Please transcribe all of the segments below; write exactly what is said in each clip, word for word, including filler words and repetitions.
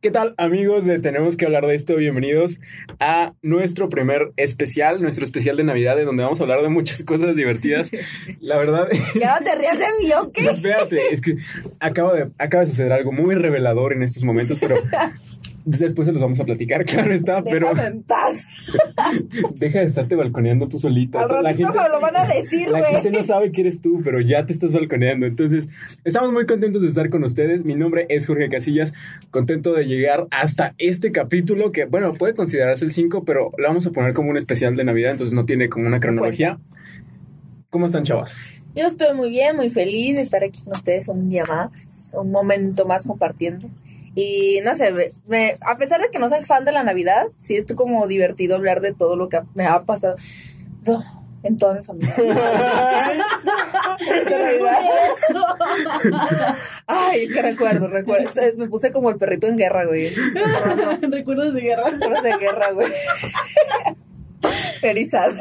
¿Qué tal, amigos de Tenemos que hablar de esto? Bienvenidos a nuestro primer especial, nuestro especial de Navidad, en donde vamos a hablar de muchas cosas divertidas. La verdad... ¿Ya no te rías de mí o qué? Espérate, es que acaba de, acaba de suceder algo muy revelador en estos momentos, pero... Después se los vamos a platicar, claro está, pero... Déjame en paz. Deja de estarte balconeando tú solita. Al ratito La gente, me lo van a decir, la güey. gente no sabe que eres tú, pero ya te estás balconeando. Entonces, estamos muy contentos de estar con ustedes. Mi nombre es Jorge Casillas, contento de llegar hasta este capítulo que, bueno, puede considerarse el cinco, pero lo vamos a poner como un especial de Navidad, entonces no tiene como una cronología. ¿Cómo están, chavas? Yo estoy muy bien, muy feliz de estar aquí con ustedes un día más, un momento más compartiendo. Y no sé, me, me, a pesar de que no soy fan de la Navidad, sí estoy como divertido hablar de todo lo que me ha pasado no, en toda mi familia. ¿De Navidad? Ay, que recuerdo, recuerdo. Me puse como el perrito en guerra, güey. ¿Recuerdos de guerra? Recuerdos de guerra, güey. Erizada.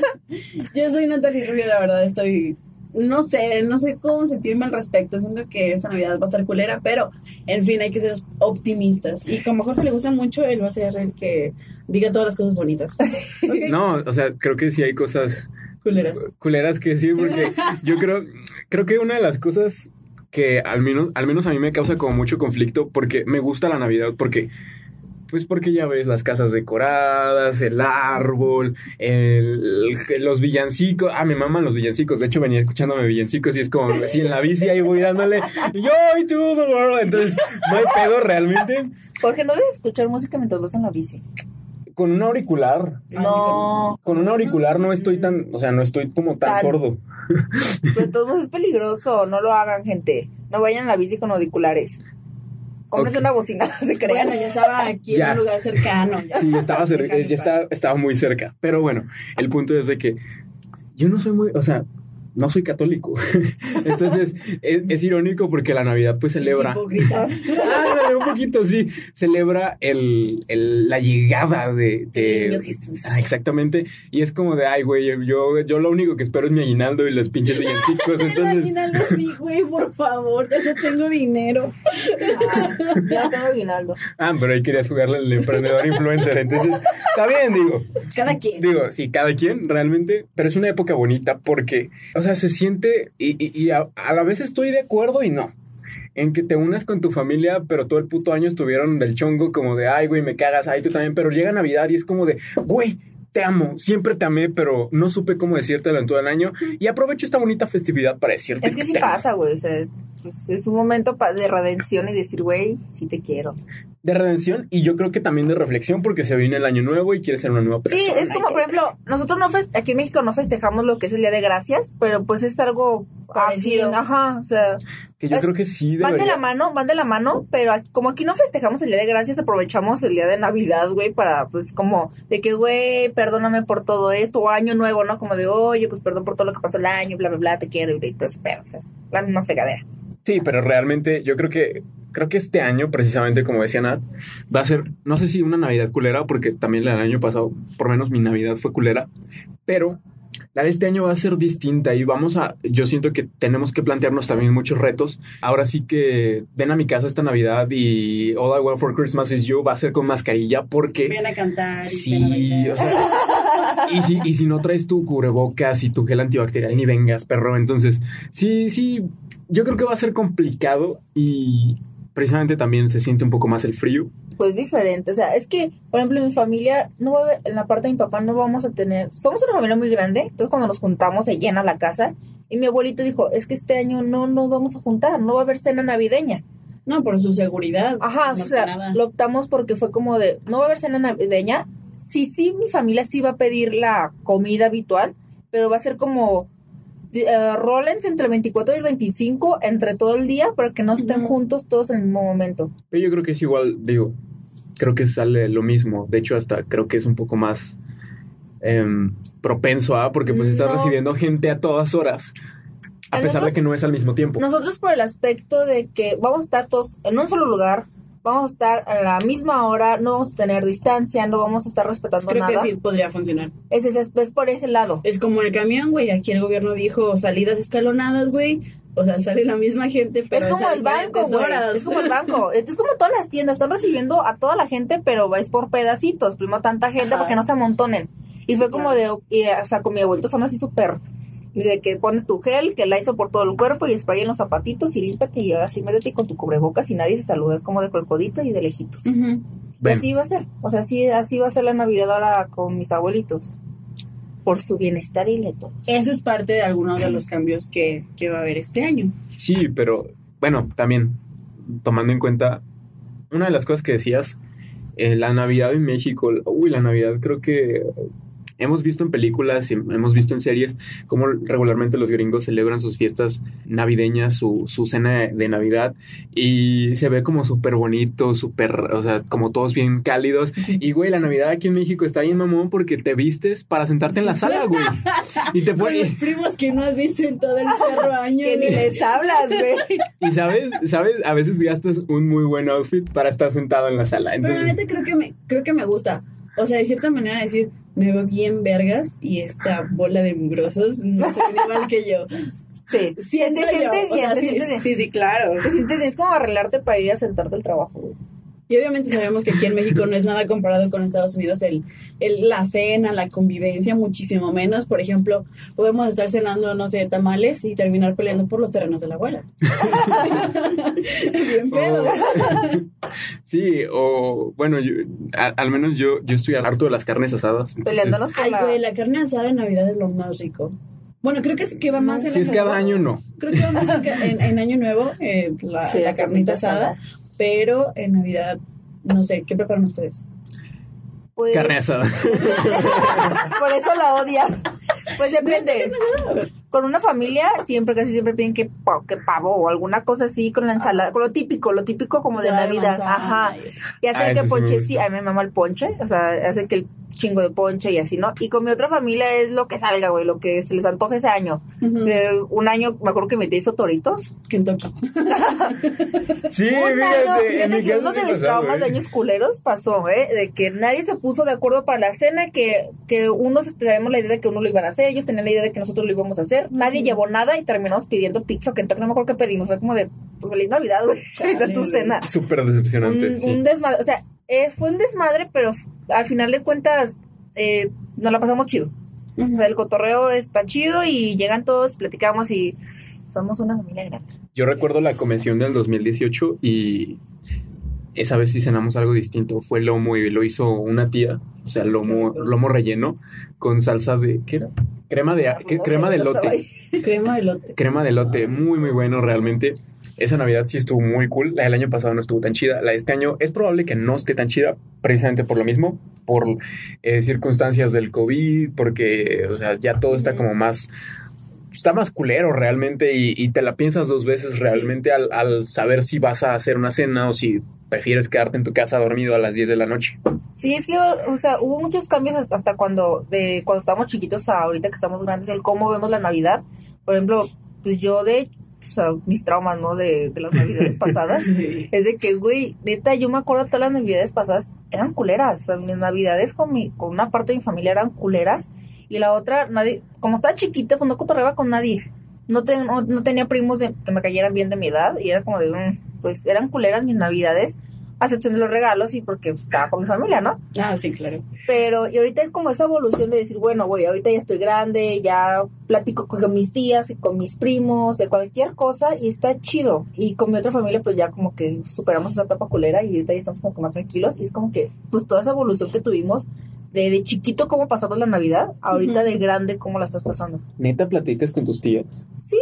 Yo soy Natalie Rubio, la verdad estoy... No sé, no sé cómo sentirme al respecto. Siento que esta Navidad va a estar culera, pero en fin, hay que ser optimistas. Y como a Jorge le gusta mucho, él va a ser el que diga todas las cosas bonitas. ¿Okay? No, o sea, creo que sí hay cosas... Culeras. Culeras que sí, porque yo creo, creo que una de las cosas que al menos, al menos a mí me causa como mucho conflicto, porque me gusta la Navidad, porque... Pues porque ya ves las casas decoradas, el árbol, el, el, los villancicos. Ah, me maman los villancicos. De hecho, venía escuchándome villancicos y es como así en la bici ahí voy dándole Joy to the world. Entonces, no hay pedo realmente. Jorge, ¿no debes escuchar música mientras vas en la bici? Con un auricular. No. Con un auricular no estoy tan, o sea, no estoy como tan, tan. sordo. Pero todo es peligroso. No lo hagan, gente. No vayan a la bici con auriculares. Cómprese okay. una bocina, se crean. Bueno, ya estaba aquí ya. en un lugar cercano. Ya. Sí, estaba, cerca, ya estaba, estaba muy cerca. Pero bueno, el punto es de que yo no soy muy, o sea, no soy católico. Entonces, es, es irónico porque la Navidad pues celebra... ah, un poquito, sí. Celebra el, el, la llegada de... de Jesús. Ah, exactamente. Y es como de, ay, güey, yo, yo lo único que espero es mi aguinaldo y los pinches villancicos. Entonces... El aguinaldo sí, güey, por favor, ya no tengo dinero. Ah, ya no tengo aguinaldo. Ah, pero ahí querías jugarle al emprendedor influencer. Entonces, está bien, digo. Cada quien. Digo, sí, cada quien, realmente. Pero es una época bonita porque... O sea, se siente, y, y, y a, a la vez estoy de acuerdo y no, en que te unas con tu familia, pero todo el puto año estuvieron del chongo como de, ay, güey, me cagas, ay, tú también, pero llega Navidad y es como de, güey, te amo, siempre te amé, pero no supe cómo decírtelo en todo el año, y aprovecho esta bonita festividad para decirte es que, que sí te pasa, amo. güey, o sea, es, pues, es un momento de redención y decir, güey, sí te quiero. De redención y yo creo que también de reflexión porque se viene el año nuevo y quieres ser una nueva persona. Sí, es como, por ejemplo, nosotros no fest- aquí en México no festejamos lo que es el Día de Gracias, pero pues es algo parecido. Así, ajá, o sea... Que yo es, creo que sí debería. Van de la mano, van de la mano, pero aquí, como aquí no festejamos el Día de Gracias, aprovechamos el Día de Navidad, güey, para, pues, como, de que, güey, perdóname por todo esto, o Año Nuevo, ¿no? Como de, oye, pues, perdón por todo lo que pasó el año, bla, bla, bla, te quiero, y todo ese pedo, o sea, es la misma fregadera. Sí, pero realmente yo creo que creo que este año, precisamente como decía Nat, va a ser, no sé si una Navidad culera, porque también la del año pasado, por lo menos mi Navidad fue culera, pero la de este año va a ser distinta y vamos a, yo siento que tenemos que plantearnos también muchos retos. Ahora sí que ven a mi casa esta Navidad y All I Want for Christmas is You va a ser con mascarilla porque... Ven a cantar. Sí, o sea... Y si, y si no traes tu cubrebocas y tu gel antibacterial, sí. Ni vengas, perro. Entonces, sí, sí, yo creo que va a ser complicado y precisamente también se siente un poco más el frío. Pues diferente, o sea, es que, por ejemplo, en mi familia, no va a haber, en la parte de mi papá no vamos a tener, somos una familia muy grande, entonces cuando nos juntamos se llena la casa, y mi abuelito dijo, es que este año no nos vamos a juntar, no va a haber cena navideña. No, por su seguridad. Ajá, o sea, nada. Lo optamos porque fue como de, no va a haber cena navideña, sí, sí, mi familia sí va a pedir la comida habitual, pero va a ser como... Uh, rólense entre el veinticuatro y el veinticinco entre todo el día para que no estén uh-huh. juntos todos en el mismo momento. Pero yo creo que es igual, digo, creo que sale lo mismo. De hecho, hasta creo que es un poco más eh, propenso a, porque pues estás no. recibiendo gente a todas horas. A pesar nosotros, de que no es al mismo tiempo. Nosotros por el aspecto de que vamos a estar todos en un solo lugar, vamos a estar a la misma hora, no vamos a tener distancia, no vamos a estar respetando Creo nada. Creo que sí podría funcionar. Es, es, es por ese lado. Es como el camión, güey. Aquí el gobierno dijo salidas escalonadas, güey. O sea, sale la misma gente, pero es como el banco, güey. Es como el banco. Es como todas las tiendas. Están recibiendo a toda la gente, pero es por pedacitos. Primero tanta gente para que no se amontonen. Y fue como de... Y, o sea, con mi abuelito son así súper... De que pones tu gel, que la hizo por todo el cuerpo y spray en los zapatitos y límpate y así métete con tu cubrebocas y nadie se saluda. Es como de colcodito y de lejitos. Uh-huh. Y así va a ser. O sea, así, así va a ser la Navidad ahora con mis abuelitos. Por su bienestar y de todos. Eso es parte de algunos de los cambios que, que va a haber este año. Sí, pero bueno, también tomando en cuenta una de las cosas que decías, eh, la Navidad en México, uy, la Navidad creo que hemos visto en películas y hemos visto en series cómo regularmente los gringos celebran sus fiestas navideñas, su, su cena de Navidad, y se ve como súper bonito, súper, o sea, como todos bien cálidos. Y, güey, la Navidad aquí en México está bien mamón porque te vistes para sentarte en la sala, güey. Y te pones... Con los primos que no has visto en todo el perro año. Que ni les hablas, güey. Y sabes, sabes, a veces gastas un muy buen outfit para estar sentado en la sala. Entonces... Pero la neta creo que me, creo que me gusta. O sea, de cierta manera decir, me veo bien vergas y esta bola de mugrosos no se ve igual que yo. Sí, sí, te sientes bien, te sientes bien. Sí, sí, claro. Te sientes bien, es como arreglarte para ir a sentarte al trabajo, güey. Y obviamente sabemos que aquí en México no es nada comparado con Estados Unidos, el, el, la cena, la convivencia, muchísimo menos. Por ejemplo, podemos estar cenando, no sé, tamales y terminar peleando por los terrenos de la abuela. Bien pedo. Oh. Sí, o bueno, yo, a, al menos yo, yo estoy harto de las carnes asadas. Entonces... Peleándonos por Ay, la... güey, la carne asada en Navidad es lo más rico. Bueno, creo que es que va más en Si es nuevo. cada año, no. Creo que va más en, en, en Año Nuevo, eh, la, sí, la carnita asada, asada, pero en Navidad, no sé, ¿qué preparan ustedes? Pues... Carne asada. Por eso la odian. Pues depende. Con una familia siempre, casi siempre piden que, que pavo o alguna cosa así con la ensalada, con lo típico, lo típico como de Navidad. Ajá. Y hacen ah, que ponche, sí, sí, a mí me mama el ponche, o sea, hacen que el chingo de ponche y así, ¿no? Y con mi otra familia es lo que salga, güey, lo que se les antoje ese año. Uh-huh. Eh, un año, me acuerdo que me hizo toritos. Kentucky. Sí, un fíjate, año, en mi que uno de mis traumas de años culeros pasó, ¿eh? De que nadie se puso de acuerdo para la cena, que, que unos teníamos la idea de que uno lo iban a hacer, ellos tenían la idea de que nosotros lo íbamos a hacer, nadie uh-huh. llevó nada y terminamos pidiendo pizza o Kentucky, no me acuerdo qué pedimos, fue como de, pues, feliz Navidad, güey, ahorita tu cena. Súper decepcionante. Un, sí. un desmadre, o sea, eh, fue un desmadre, pero f- al final de cuentas eh, nos la pasamos chido. Uh-huh. O sea, el cotorreo está chido y llegan todos, platicamos y somos una familia grande. Yo recuerdo la convención del dos mil dieciocho y esa vez sí cenamos algo distinto. Fue lomo y lo hizo una tía, o sea, lomo, lomo relleno con salsa de, ¿qué era? Crema de, ¿qué? No crema sé, de no elote. Crema de elote. Crema de elote, muy muy bueno realmente. Esa Navidad sí estuvo muy cool. La del año pasado no estuvo tan chida. La de este año es probable que no esté tan chida, precisamente por lo mismo, por eh, circunstancias del COVID, porque, o sea, ya todo está como más... Está más culero realmente y, y te la piensas dos veces realmente sí. al, al saber si vas a hacer una cena o si prefieres quedarte en tu casa dormido a las diez de la noche. Sí, es que, o sea, hubo muchos cambios hasta cuando, de cuando estábamos chiquitos a ahorita que estamos grandes, el cómo vemos la Navidad. Por ejemplo, pues yo de... O sea, mis traumas, ¿no? De, de las navidades pasadas. Sí. Es de que, güey, neta, yo me acuerdo todas las navidades pasadas eran culeras. O sea, mis navidades con mi, con una parte de mi familia eran culeras. Y la otra, nadie, como estaba chiquita, pues no cotorreaba con nadie. No, ten, no, no tenía primos de, que me cayeran bien de mi edad. Y era como de, mmm, pues eran culeras mis navidades. A excepción de los regalos y porque pues, estaba con mi familia, ¿no? Ah, sí, claro. Pero, y ahorita es como esa evolución de decir, bueno, güey, ahorita ya estoy grande, ya platico con mis tías y con mis primos, de cualquier cosa, y está chido. Y con mi otra familia, pues ya como que superamos esa etapa culera y ahorita ya estamos como que más tranquilos. Y es como que, pues toda esa evolución que tuvimos, de, de chiquito cómo pasamos la Navidad, ahorita uh-huh. de grande cómo la estás pasando. ¿Neta platicas con tus tías? Sí,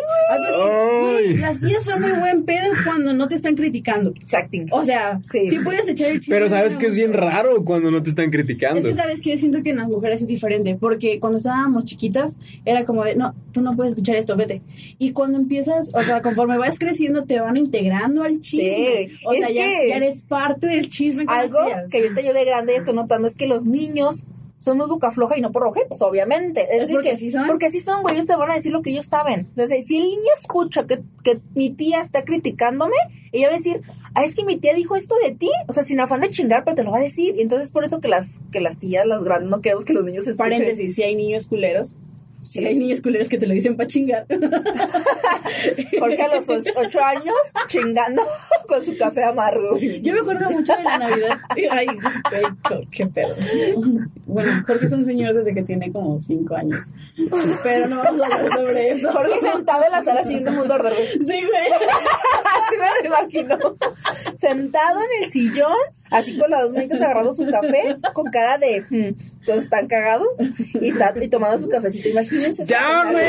güey. Las tías son muy buen pedo cuando no te están criticando. Exacting. O sea, sí, sí puedes echar el chisme. Pero sabes que es bien raro cuando no te están criticando. Es que sabes que yo siento que en las mujeres es diferente, porque cuando estábamos chiquitas era como de, no, tú no puedes escuchar esto, vete. Y cuando empiezas, o sea, conforme vas creciendo te van integrando al chisme. Sí. O sea, ya, ya eres parte del chisme con algo las tías. Que ahorita yo de grande estoy notando es que los niños son muy boca floja y no por ojetos, obviamente. Es, ¿Es porque que, así son? Porque así son, güey, ellos se van a decir lo que ellos saben. Entonces, si el niño escucha que, que mi tía está criticándome, ella va a decir, ah, es que mi tía dijo esto de ti, o sea, sin afán de chingar, pero te lo va a decir. Y entonces, por eso que las que las tías, las grandes, no queremos que los niños escuchen. Paréntesis, si hay niños culeros. Sí, hay niños culeros que te lo dicen para chingar. Porque a los ocho años chingando con su café amargo. Yo me acuerdo mucho de la Navidad. Ay, ay, qué pedo. Bueno, Jorge es un señor desde que tiene como cinco años. Pero no vamos a hablar sobre eso. Jorge sentado en la sala siguiendo un mundo al revés. Sí, güey. Así me lo imagino. Sentado en el sillón, así con las dos manitas agarrando su café, con cara de hmm, todos están cagados y, está, y tomando su cafecito. Imagínense. ¡Ya, güey!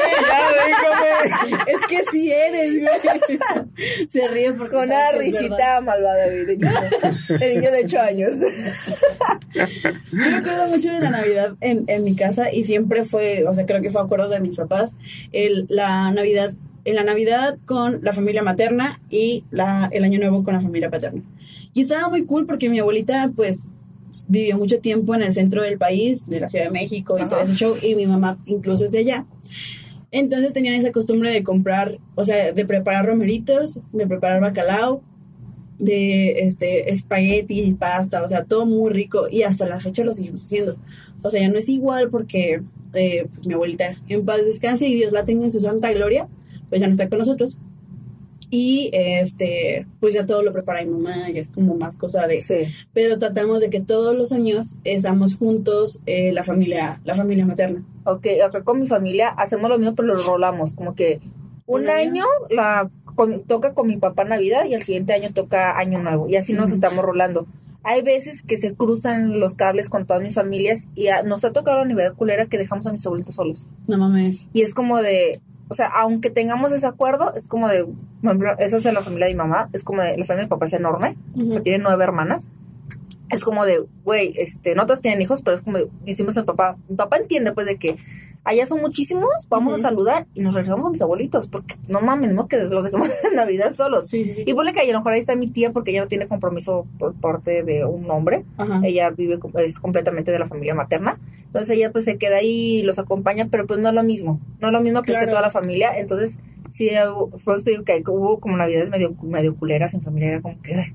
¡Ya, déjame! Es que sí eres, güey. Se ríe porque con una risita malvada, güey, de niño, de niño de ocho años. Yo me acuerdo mucho de la Navidad en, en mi casa y siempre fue, o sea, creo que fue acuerdo de mis papás, el, la Navidad, en la Navidad con la familia materna y la, el Año Nuevo con la familia paterna. Y estaba muy cool porque mi abuelita, pues, vivió mucho tiempo en el centro del país, de la Ciudad de México y Ajá. todo ese show, y mi mamá incluso es de allá. Entonces tenían esa costumbre de comprar, o sea, de preparar romeritos, de preparar bacalao, de este espagueti y pasta, o sea, todo muy rico, y hasta la fecha lo seguimos haciendo. O sea, ya no es igual porque eh, mi abuelita en paz descanse y Dios la tenga en su santa gloria, pues ya no está con nosotros. Y este, pues ya todo lo prepara mi mamá, y es como más cosa de... Sí. Pero tratamos de que todos los años estamos juntos, eh, la familia, la familia materna. Ok, acá con mi familia hacemos lo mismo, pero lo rolamos, como que un, ¿Un año, año la con, toca con mi papá Navidad y el siguiente año toca Año Nuevo, y así nos uh-huh. estamos rolando. Hay veces que se cruzan los cables con todas mis familias y a, nos ha tocado la Navidad culera que dejamos a mis abuelitos solos. No mames. Y es como de... O sea, aunque tengamos ese acuerdo, es como de, por ejemplo, eso es de la familia de mi mamá, es como de, la familia de mi papá es enorme, uh-huh. o sea, tiene nueve hermanas, es como de, güey, este, no todos tienen hijos, pero es como de, decimos al papá, mi papá entiende pues de que allá son muchísimos, vamos uh-huh. a saludar y nos regresamos a mis abuelitos, porque no mames, no que los dejemos en Navidad solos. Sí, sí, sí. Y ponle que a lo mejor ahí está mi tía, porque ella no tiene compromiso por parte de un hombre, uh-huh. ella vive, es completamente de la familia materna, entonces ella pues se queda ahí y los acompaña, pero pues no es lo mismo, no es lo mismo que claro. esté toda la familia, entonces sí, pues te digo que hubo como Navidades medio, medio culeras en familia, era como que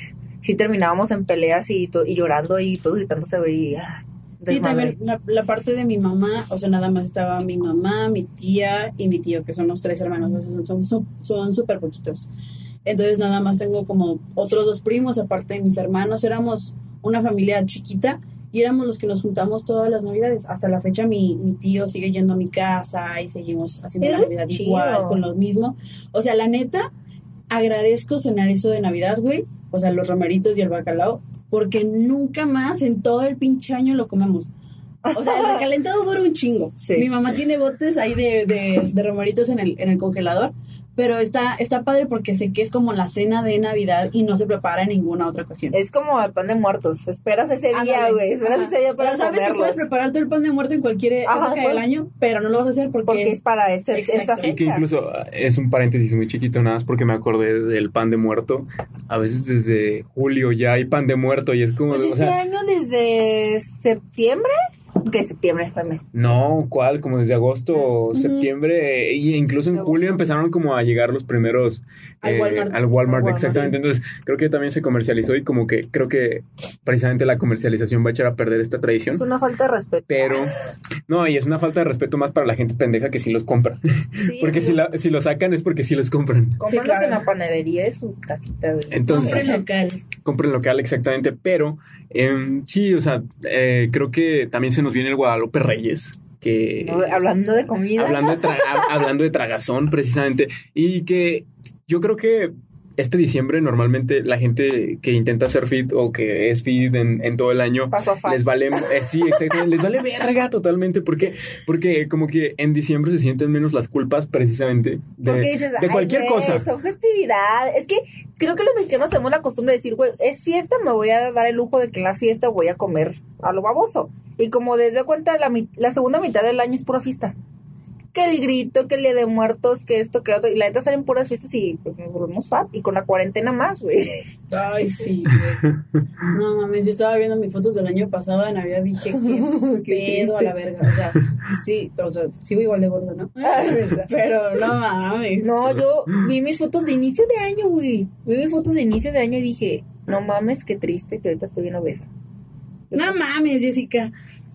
sí terminábamos en peleas y, to, y llorando y todos gritándose y ah, sí, también la, la parte de mi mamá, o sea, nada más estaba mi mamá, mi tía y mi tío, que son los tres hermanos, o sea, son son son súper poquitos. Entonces nada más tengo como otros dos primos, aparte de mis hermanos, éramos una familia chiquita y éramos los que nos juntamos todas las Navidades. Hasta la fecha mi, mi tío sigue yendo a mi casa y seguimos haciendo la Navidad chido. Igual, con los mismos. O sea, la neta, agradezco cenar eso de Navidad, güey. O sea, los romeritos y el bacalao, porque nunca más en todo el pinche año lo comemos. O sea, el recalentado dura un chingo. Sí. Mi mamá tiene botes ahí de, de, de romeritos en el, en el congelador, pero está, está padre porque sé que es como la cena de Navidad y no se prepara en ninguna otra ocasión. Es como el pan de muertos. Esperas ese día, güey. Esperas Ajá. ese día para pero sabes comerlos. Que puedes prepararte el pan de muerto en cualquier Ajá, época pues, del año, pero no lo vas a hacer porque, porque es para ese, esa fecha. Y que incluso es un paréntesis muy chiquito, nada más porque me acordé del pan de muerto. A veces desde julio ya hay pan de muerto y es como... Pues de, este o sea, año desde septiembre... ¿Qué septiembre? Espérame. No, ¿cuál? Como desde agosto o uh-huh. septiembre, e incluso en julio empezaron como a llegar los primeros al eh, Walmart, al Walmart, al exactamente. Walmart. Entonces creo que también se comercializó y como que creo que precisamente la comercialización va a echar a perder esta tradición. Es una falta de respeto. Pero, no, y es una falta de respeto más para la gente pendeja que sí los compra. Sí, porque si, la, si lo sacan es porque sí los compran. Cómpranos sí, claro. en la panadería de su casita. Güey. Entonces, compren local. Compren local, exactamente, pero... Eh, sí, o sea, eh, creo que también se nos viene el Guadalupe Reyes, que no, hablando de comida, hablando de, tra- hablando de tragazón precisamente, y que yo creo que este diciembre normalmente la gente que intenta hacer fit o que es fit en, en todo el año les vale eh, sí, exactamente, les vale verga totalmente porque porque como que en diciembre se sienten menos las culpas precisamente de, dices, de cualquier ay, cosa. Son festividad. Es que creo que los mexicanos tenemos la costumbre de decir, güey, es fiesta, me voy a dar el lujo de que en la fiesta voy a comer a lo baboso. Y como desde cuenta la, la segunda mitad del año es pura fiesta. Que el grito, que el día de muertos, que esto, que otro, y la neta salen puras fiestas y pues nos volvemos fat, y con la cuarentena más, güey. Ay, sí, güey. No mames, yo estaba viendo mis fotos del año pasado de Navidad y dije, qué, qué pedo a la verga, o sea, sí, o sea, sigo igual de gorda, ¿no? Pero no mames. No, yo vi mis fotos de inicio de año, güey, vi mis fotos de inicio de año y dije, no mames, qué triste que ahorita estoy bien obesa. No mames, Jessica.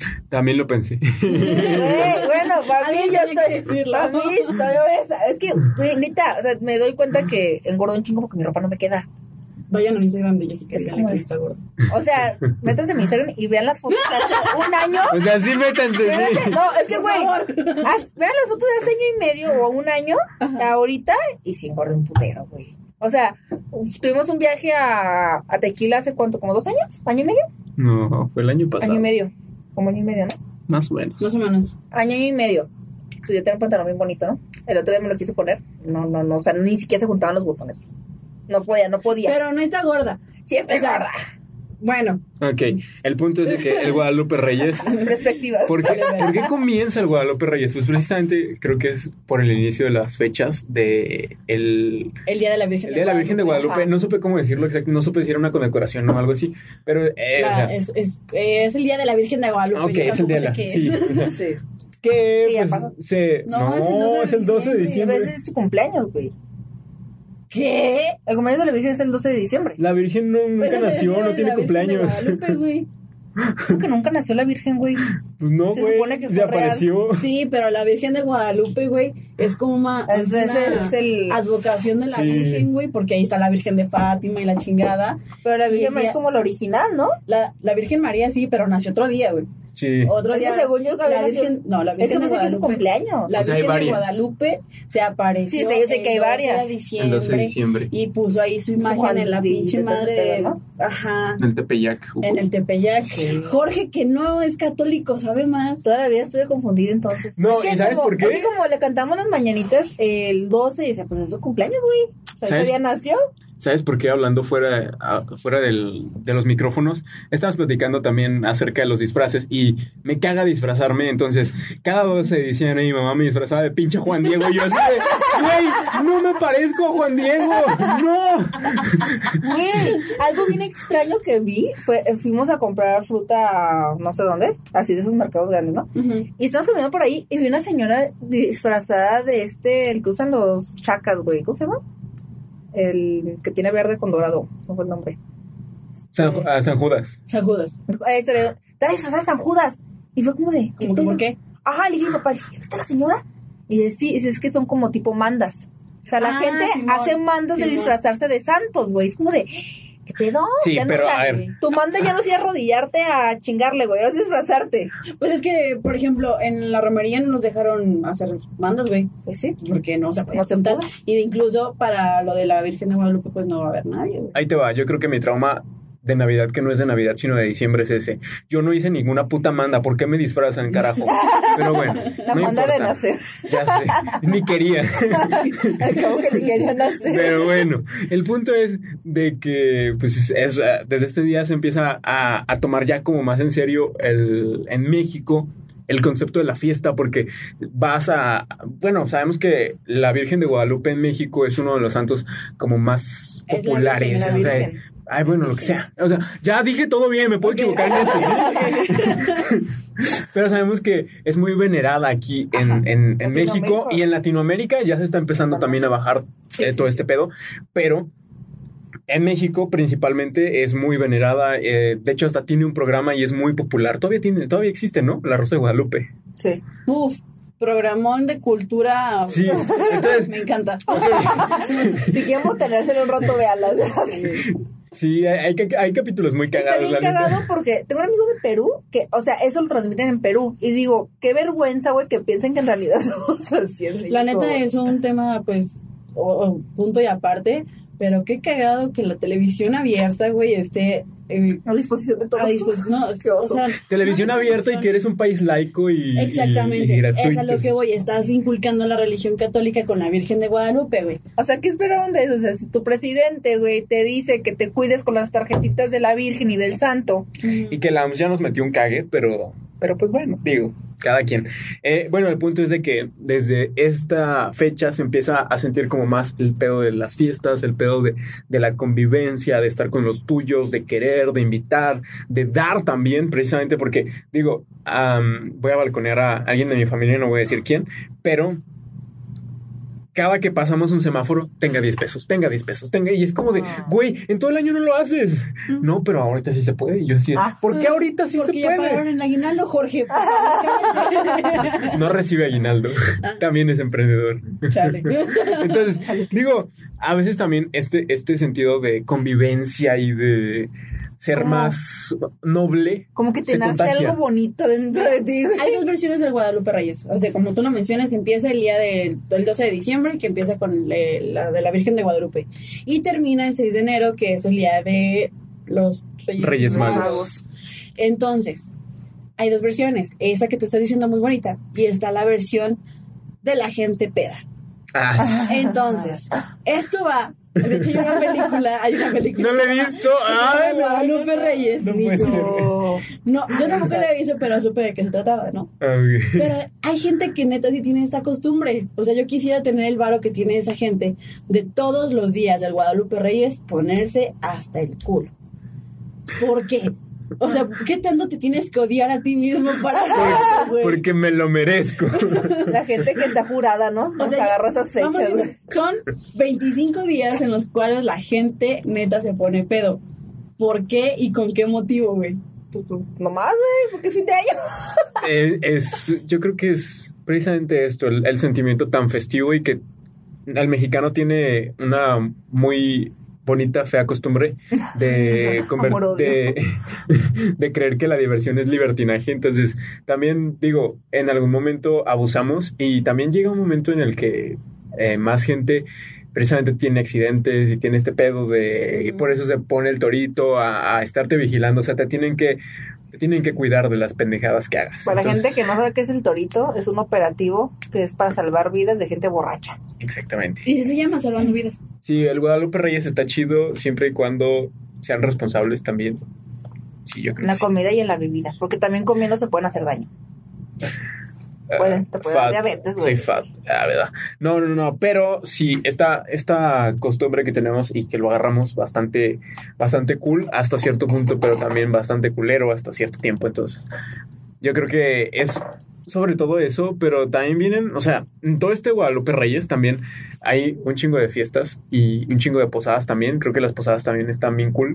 También lo pensé. Güey, bueno, para mí Alguien yo tiene que estoy, decirlo. para mí estoy obesa. Es que, güey, neta, o sea, me doy cuenta que engordo un chingo porque mi ropa no me queda. Vayan al Instagram de Jessica Es y como vean que de- está gordo. O sea, métanse en mi Instagram y vean las fotos de hace un año. O sea, sí métanse, sí. Espérate, no, es que, Por güey, favor. haz- vean las fotos de hace año y medio o un año, ahorita, y sí engordé un putero, güey. O sea, tuvimos un viaje a, a Tequila hace cuánto, como dos años, año y medio, No, fue el año pasado. año y medio, como año y medio, ¿no? Más o menos. Más o menos. Año y medio. Pues yo tengo un pantalón bien bonito, ¿no? El otro día me lo quise poner, no, no, no, o sea, ni siquiera se juntaban los botones. No podía, no podía. Pero no está gorda. Sí, estoy o sea, gorda. Bueno, Ok, el punto es de que el Guadalupe Reyes... Perspectivas. ¿Por qué, ¿Por qué comienza el Guadalupe Reyes? Pues precisamente creo que es por el inicio de las fechas de el, el Día de la Virgen el Día de la Virgen de Guadalupe. Ajá. No supe cómo decirlo exacto, no supe si era una condecoración o algo así, pero eh, La- o sea, es, es, eh, es el Día de la Virgen de Guadalupe. ok, yo es el día de la... tampoco sé qué Sí, es. o sea, Sí. que ¿Qué ya pues, pasó? se... No, No, es el doce de Pero diciembre. ese es su cumpleaños, güey. ¿Qué? El cumpleaños de la Virgen es el doce de diciembre. La Virgen no, nunca Pues es el nació, Día no de tiene la Virgen de cumpleaños. Guadalupe, güey. Creo que nunca nació la Virgen, güey. Pues no, Se güey, supone que se fue real. apareció. Sí, pero la Virgen de Guadalupe, güey, es como una, Es- es es una el- es el- advocación de la Sí. Virgen, güey, porque ahí está la Virgen de Fátima y la chingada. Pero la Y Virgen el María día- es como la original, ¿no? La, la Virgen María sí, pero nació otro día, güey. Sí. Otro Es que día. según yo que había la nacido- Virgen, no, la Es Virgen que de pensé que es su Guadalupe. cumpleaños. La O sea, hay Virgen de varias. Guadalupe se apareció Sí, sí, yo sé que hay el doce varias. de El doce de diciembre diciembre. y puso ahí su imagen Juan en la de- pinche de- madre de- de, ¿no? ajá, En el Tepeyac. en el Tepeyac. Jorge, que no es católico, sabe más. Toda la vida estuve confundida entonces. No, Es que ¿y sabes como- por qué? Es que como le cantamos las mañanitas el doce, y dice, pues es su cumpleaños, güey. O sea, ¿Sabes? ese día nació. ¿Sabes por qué hablando fuera, a- fuera del, de los micrófonos? Estabas platicando también acerca de los disfraces y me caga disfrazarme. Entonces, cada doce de diciembre mi mamá me disfrazaba de pinche Juan Diego. Y yo así de, güey, no me parezco a Juan Diego. No. Güey, algo bien extraño que vi fue, eh, fuimos a comprar fruta a no sé dónde, así de esos mercados grandes, ¿no? Ujú. Y estamos caminando por ahí y vi una señora disfrazada de este, el que usan los chacas, güey. ¿Cómo se llama? El que tiene verde con dorado. Ese fue el nombre. San, Ju- a San Judas. San Judas. Eh, se le- Está disfrazada de San Judas. Y fue como de. ¿Cómo que por qué? Ajá, le dije a mi papá, le dije, ¿viste la señora? Y dice, sí, dice, es que son como tipo mandas. O sea, la Ah, gente Simón, hace mandas de Simón. disfrazarse de santos, güey. Es como de, ¿qué pedo? Sí, Ya no pero, es a ver. Tu manda ya no es ir a arrodillarte a chingarle, güey, es disfrazarte. Pues es que, por ejemplo, en la romería no nos dejaron hacer mandas, güey. Pues sí. Porque no se puede No se juntar. puede. Y incluso para lo de la Virgen de Guadalupe, pues no va a haber nadie, güey. Ahí te va. Yo creo que mi trauma de Navidad, que no es de Navidad, sino de diciembre, es ese. Yo no hice ninguna puta manda. ¿Por qué me disfrazan, carajo? Pero bueno, La no manda de importa. nacer. Ya sé. Ni quería. Acabo que ni quería nacer. Pero bueno, el punto es de que pues es, es, uh, desde este día se empieza a, a tomar ya como más en serio el, en México el concepto de la fiesta, porque vas a... Bueno, sabemos que la Virgen de Guadalupe en México es uno de los santos como más Es la populares. Virgen, la o sea, Virgen. ay, bueno, lo que sea. O sea, ya dije todo bien, me puedo equivocar en esto. Pero sabemos que es muy venerada aquí en, Ajá. en, en México Latinoamérica. y en Latinoamérica ya se está empezando también a bajar Sí, eh, sí, todo sí. este pedo, pero en México principalmente es muy venerada, eh, de hecho hasta tiene un programa y es muy popular, todavía tiene, todavía existe, ¿no? La Rosa de Guadalupe. Sí. Uf, programón de cultura. Sí, entonces, Me encanta. Si quieren tenérselo un rato, véanlas. sí, hay, hay, hay capítulos muy Está cagados, bien la neta. cagado porque tengo un amigo de Perú que, o sea, eso lo transmiten en Perú. Y digo, qué vergüenza, güey, que piensen que en realidad somos así en La México, neta güey. es un tema, pues, o- o punto y aparte, pero qué cagado que la televisión abierta, güey, esté eh, A disposición de todos. a disposición. No, Qué o oso. sea, Televisión no a abierta y disposición. que eres un país laico y, Exactamente, y, y gratuito. es a lo que voy, estás inculcando la religión católica con la Virgen de Guadalupe, güey. O sea, ¿qué esperaban de eso? O sea, si tu presidente, güey, te dice que te cuides con las tarjetitas de la Virgen y del Santo. Y que la O M S ya nos metió un cague, pero, pero pues bueno, digo, cada quien. Eh, bueno, el punto es de que desde esta fecha se empieza a sentir como más el pedo de las fiestas, el pedo de, de la convivencia, de estar con los tuyos, de querer, de invitar, de dar también, precisamente porque, digo, um, voy a balconear a alguien de mi familia, no voy a decir quién, pero cada que pasamos un semáforo, tenga diez pesos, tenga diez pesos, tenga. Y es como de, güey, en todo el año no lo haces. No, pero ahorita sí se puede. Y yo así, ah, ¿por qué ahorita sí se puede? Porque ya pagaron el aguinaldo, Jorge. No recibe aguinaldo. También es emprendedor. Chale. Entonces, digo, a veces también este, este sentido de convivencia y de ser como, más noble. Como que te nace contagia. Algo bonito dentro de ti. Hay dos versiones del Guadalupe Reyes. O sea, como tú lo mencionas, empieza el día del, del doce de diciembre, que empieza con le, la de la Virgen de Guadalupe. Y termina el seis de enero, que es el día de los Reyes, Reyes Magos. Magos. Entonces, hay dos versiones. Esa que tú estás diciendo muy bonita. Y está la versión de la gente peda. Ah. Entonces, esto va... De hecho, hay una película, hay una película. No la he visto. Ay, Guadalupe Reyes. No puede ser. No, yo tampoco la he visto, pero supe de qué se trataba, ¿no? Okay. Pero hay gente que neta sí tiene esa costumbre. O sea, yo quisiera tener el varo que tiene esa gente de todos los días del Guadalupe Reyes ponerse hasta el culo. ¿Por qué? O sea, ¿qué tanto te tienes que odiar a ti mismo para eso, güey? Porque me lo merezco. La gente que está jurada, ¿no? Nos o sea, agarra esas fechas. Vamos, son veinticinco días en los cuales la gente neta se pone pedo. ¿Por qué y con qué motivo, güey? Pues, pues nomás, güey, porque es fin de año. Es, es, yo creo que es precisamente esto, el, el sentimiento tan festivo y que el mexicano tiene una muy... bonita, fea costumbre de, conver- de, de creer que la diversión es libertinaje. Entonces, también digo, en algún momento abusamos y también llega un momento en el que eh, más gente precisamente tiene accidentes y tiene este pedo de... Y por eso se pone el torito a, a estarte vigilando. O sea, te tienen que... Te tienen que cuidar de las pendejadas que hagas. Para Entonces, gente que no sabe qué es el torito, es un operativo que es para salvar vidas de gente borracha. Exactamente. Y se llama Salvando Vidas. Sí, el Guadalupe Reyes está chido siempre y cuando sean responsables también. Sí, yo creo en la que sí. comida y en la bebida, porque también comiendo se pueden hacer daño. Pueden, te puede dar diabetes, güey. Soy fat, la verdad. No, no, no, pero sí, esta, esta costumbre que tenemos y que lo agarramos bastante, bastante cool hasta cierto punto, pero también bastante culero hasta cierto tiempo. Entonces, yo creo que es sobre todo eso, pero también vienen, o sea, en todo este Guadalupe Reyes también hay un chingo de fiestas y un chingo de posadas también. Creo que las posadas también están bien cool.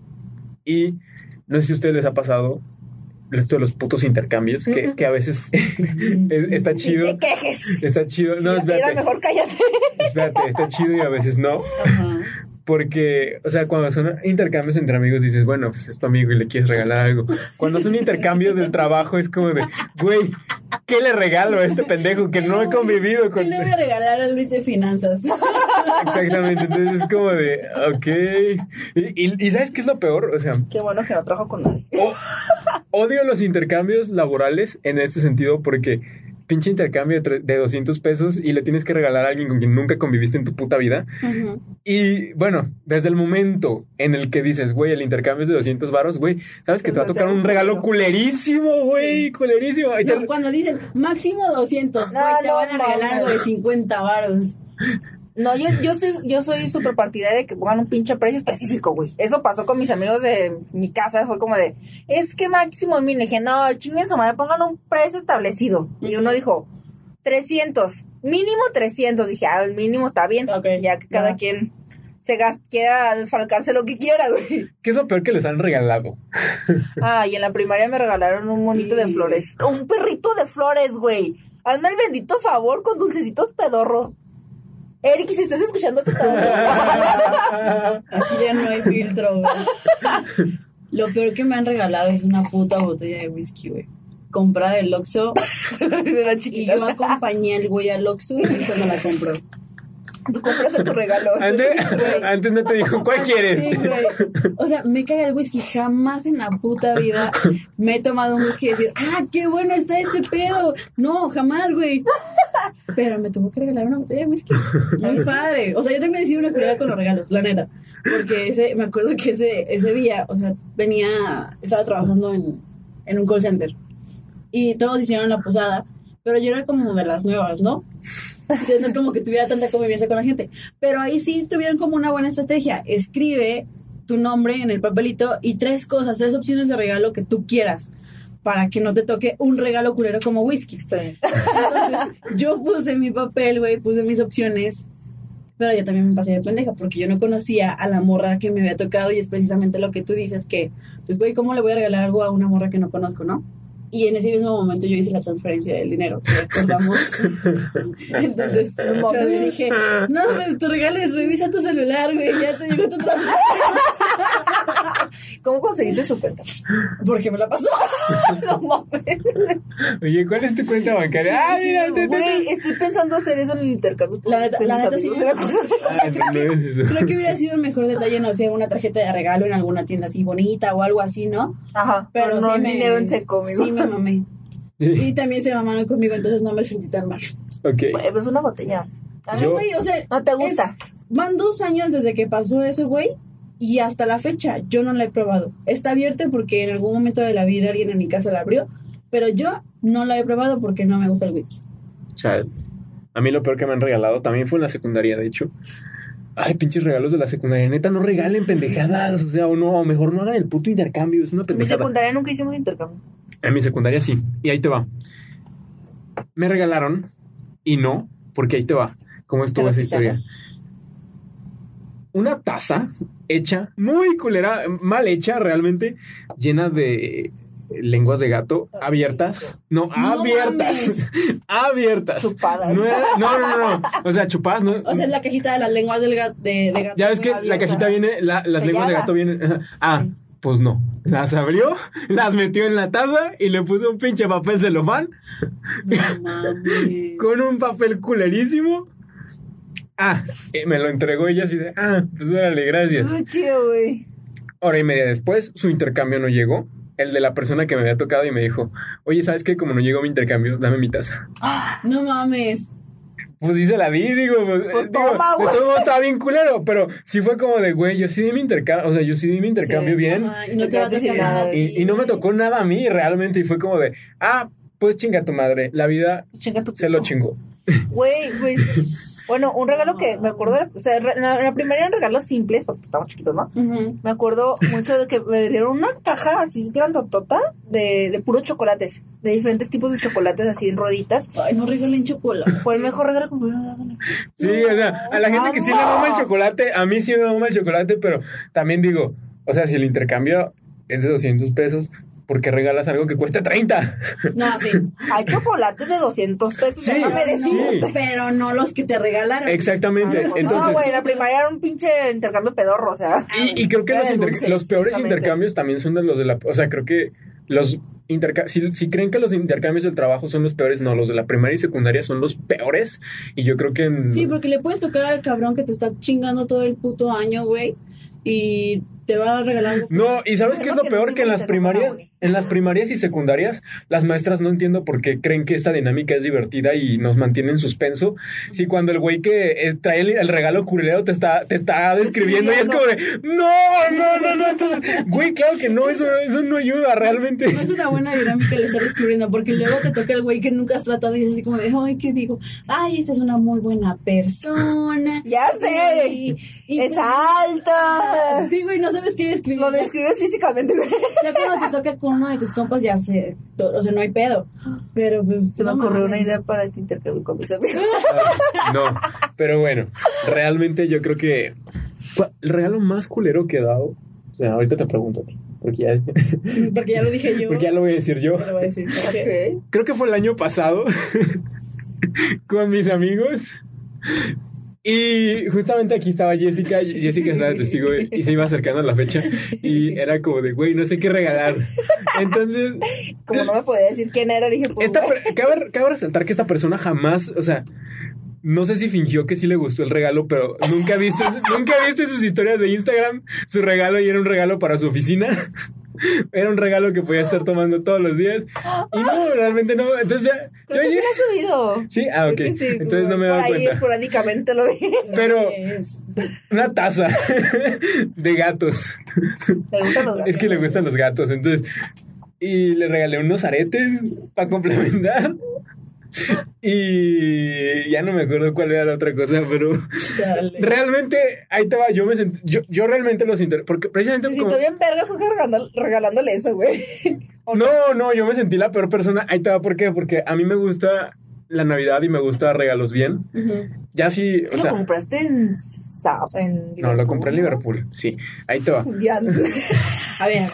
Y no sé si a ustedes les ha pasado esto de los putos intercambios, que, que a veces es, está chido. No te quejes. Está chido. No, espérate. Era mejor cállate. Espérate, está chido y a veces no. Uh-huh. Porque, o sea, cuando son intercambios entre amigos dices, bueno, pues es tu amigo y le quieres regalar algo. Cuando son intercambios del trabajo es como de, güey, ¿qué le regalo a este pendejo que no he convivido con? ¿Qué le voy a regalar a Luis de Finanzas? Exactamente, entonces es como de, ok. Y, y, y ¿sabes qué es lo peor? O sea, qué bueno que no trabajo con nadie. O, odio los intercambios laborales en este sentido porque pinche intercambio de, de doscientos pesos y le tienes que regalar a alguien con quien nunca conviviste en tu puta vida. Uh-huh. Y bueno, desde el momento en el que dices, güey, el intercambio es de doscientos varos, güey, sabes que te va a tocar un regalo culerísimo, güey, sí. culerísimo. No, te... Cuando dicen máximo doscientos, no, güey, te no, van a regalar algo de cincuenta varos. No, yo, yo soy yo soy súper partidaria de que pongan un pinche precio específico, güey. Eso pasó con mis amigos de mi casa. Fue como de, es que máximo. Y me dije, no, chinguen su madre, pongan un precio establecido. Uh-huh. Y uno dijo, trescientos. Mínimo trescientos. Dije, ah, el mínimo está bien. Okay. Ya que cada uh-huh. quien se gasta, quiera desfalcarse lo que quiera, güey. ¿Qué es lo peor que les han regalado? Ah, y en la primaria me regalaron un monito de flores. Un perrito de flores, güey. Hazme el bendito favor con dulcecitos pedorros. Eric, si estás escuchando esto, aquí ya no hay filtro, güey. Lo peor que me han regalado es una puta botella de whisky, güey. Comprada del Oxxo. Y yo acompañé al güey al Oxxo y después no la compró. Tú compraste tu regalo. Antes, antes no te dijo, ¿cuál quieres? Sí, güey. O sea, me caga el whisky. Jamás en la puta vida me he tomado un whisky y decir, ah, qué bueno está este pedo. No, jamás, güey. Pero me tuvo que regalar una botella de whisky. Muy padre. O sea, yo también he sido una culera con los regalos, la neta. Porque ese, me acuerdo que ese, ese día, o sea, tenía, estaba trabajando en, en un call center. Y todos hicieron la posada. Pero yo era como de las nuevas, ¿no? Entonces no es como que tuviera tanta convivencia con la gente. Pero ahí sí tuvieron como una buena estrategia. Escribe tu nombre en el papelito y tres cosas, tres opciones de regalo que tú quieras. para que no te toque un regalo culero como whisky. Entonces, yo puse mi papel, güey, puse mis opciones, pero yo también me pasé de pendeja porque yo no conocía a la morra que me había tocado y es precisamente lo que tú dices, que, pues, güey, ¿cómo le voy a regalar algo a una morra que no conozco, no? Y en ese mismo momento yo hice la transferencia del dinero, que recordamos. Entonces, yo le dije, no, pues tu regalo es revisa tu celular, güey, ya te llegó tu transferencia. ¿Cómo conseguiste su cuenta? Porque me la pasó. No mames. Oye, ¿cuál es tu cuenta bancaria? Ah, mira, te, te, Güey, estoy pensando hacer eso en el intercambio. La neta, con la mis neta sí. amigos. Ah, no, no es eso. Creo que hubiera sido el mejor detalle, no sé, una tarjeta de regalo en alguna tienda así bonita o algo así, ¿no? Ajá, Pero pero no sí me- dinero en seco, amigo. Sí, me mamé. Y también se mamaron conmigo, entonces no me sentí tan mal. Ok. Güey, pues una botella. A mí, Yo- Güey, o sea, ¿no te gusta? es- van dos años desde que pasó eso, güey, y hasta la fecha yo no la he probado. Está abierta porque en algún momento de la vida alguien en mi casa la abrió, pero yo no la he probado porque no me gusta el whisky. Chale. A mí lo peor que me han regalado también fue en la secundaria, de hecho. Ay, pinches regalos de la secundaria. Neta, no regalen pendejadas. O sea, o no, o mejor no hagan el puto intercambio. Es una En mi pendejada. secundaria nunca hicimos intercambio. En mi secundaria sí. Y ahí te va. Me regalaron y no, porque ahí te va. ¿Cómo estuvo Te lo esa historia? Una taza hecha, muy culera, mal hecha realmente, llena de lenguas de gato abiertas. No, No abiertas. abiertas. Chupadas. No, era- no, no, no, no. O sea, chupadas, ¿no? O sea, es la cajita de las lenguas del ga- de, de gato. Ya ves que la abierta. cajita viene, la- las lenguas de Sellada. gato vienen. ajá. Ah, pues no. Las abrió, las metió en la taza y le puso un pinche papel celofán No mames. con un papel culerísimo. Ah, y me lo entregó ella así de, ah, pues órale, gracias. Muy chido, güey. Hora y media después, su intercambio no llegó. El de la persona que me había tocado y me dijo, oye, ¿sabes qué? Como no llegó mi intercambio, dame mi taza. No mames. Pues sí se la di, digo, pues, Pues eh, digo, toma, de güey. todo modo estaba bien culero, pero sí fue como de, güey, yo sí di mi intercambio, o sea, yo sí di mi intercambio Sí, bien. Ajá, y no te va a tocar nada. Y, y no me tocó nada a mí realmente, y fue como de, ah, pues chinga tu madre, la vida Chinga tu se lo pico. chingó. Güey, pues, bueno, un regalo que me acuerdo, o sea, re- en la, en la primaria eran regalos simples, porque estábamos chiquitos, ¿no? Ujú. Me acuerdo mucho de que me dieron una caja así grandotota de, de puros chocolates, de diferentes tipos de chocolates así en rueditas. Ay, no regalen chocolate. Fue el mejor regalo que me hubieran dado en la vida. Sí, o sea, a la gente que sí le mama el chocolate, a mí sí me mama el chocolate, pero también digo, o sea, si el intercambio es de doscientos pesos, ¿por qué regalas algo que cuesta treinta? No, sí. Hay chocolates de doscientos pesos, Sí, déjame decirte. sí. Pero no los que te regalaron. Exactamente, Ah, no, entonces... güey, la primaria era un pinche intercambio pedorro, o sea. Y, y creo que Era los, de inter- dulces, los peores precisamente. intercambios también son de los de la... O sea, creo que los intercambios... Si, si creen que los intercambios del trabajo son los peores, no, los de la primaria y secundaria son los peores. Y yo creo que... En, Sí, porque le puedes tocar al cabrón que te está chingando todo el puto año, güey. Y te va a regalar algo. No, y ¿sabes Ay, qué es no, lo que no peor? se Que en las junten, no, primarias, güey. en las primarias y secundarias, las maestras no entiendo por qué creen que esta dinámica es divertida y nos mantiene en suspenso. Si cuando el güey que eh, trae el, el regalo culero te está, te está describiendo y es como de, no, no, no, no. Entonces, güey, claro que no, eso, eso no ayuda realmente. No es una buena dinámica el estar descubriendo, porque luego te toca el güey que nunca has tratado y es así como de, ay, ¿qué digo? Ay, esta es una muy buena persona. Ya sé, Y- y es pues- alta. Sí, güey, no sabes qué describir. Lo describes físicamente, güey. Ya cuando te toca con uno de tus compas ya sé, to- o sea, no hay pedo. Pero pues Se me no ocurrió una mames. idea para este intercambio con mis amigos. No, pero bueno, realmente yo creo que fue el regalo más culero que he dado. O sea, ahorita te pregunto a ti, porque ya, Porque ya lo dije yo. porque ya lo voy a decir yo. Te lo voy a decir. Ok. Ok. Creo que fue el año pasado con mis amigos. Y justamente aquí estaba Jessica. Jessica estaba de testigo y se iba acercando a la fecha. Y era como de, güey, no sé qué regalar. Entonces, Como no me podía decir quién era, dije, pues, esta, güey. per- cabe, cabe resaltar que esta persona jamás, o sea, no sé si fingió que sí le gustó el regalo, pero nunca he visto, nunca he visto en sus historias de Instagram su regalo y era un regalo para su oficina. Era un regalo que podía estar tomando todos los días. Y no, realmente no. Entonces ya. Creo yo que sí ya- lo he subido. Sí, ah, ok. Creo que sí, Entonces no me he por dado ahí cuenta. esporádicamente lo vi. Pero Es- una taza de gatos. Me gustan los gatos. Es que le gustan los gatos. Entonces. Y le regalé unos aretes para complementar. Y ya no me acuerdo cuál era la otra cosa, pero Chale. realmente, ahí te va, yo me sentí, yo, yo realmente los inter... Porque precisamente Si como... siento bien vergas regalando, regalándole eso, güey. ¿O No, no, yo me sentí la peor persona. Ahí te va, ¿por qué? Porque a mí me gusta la Navidad y me gusta regalos bien. Ujú. Ya sí, o ¿Lo sea... compraste en Sa- en No, lo compré en Liverpool, sí. Ahí te va. Ya. A ver.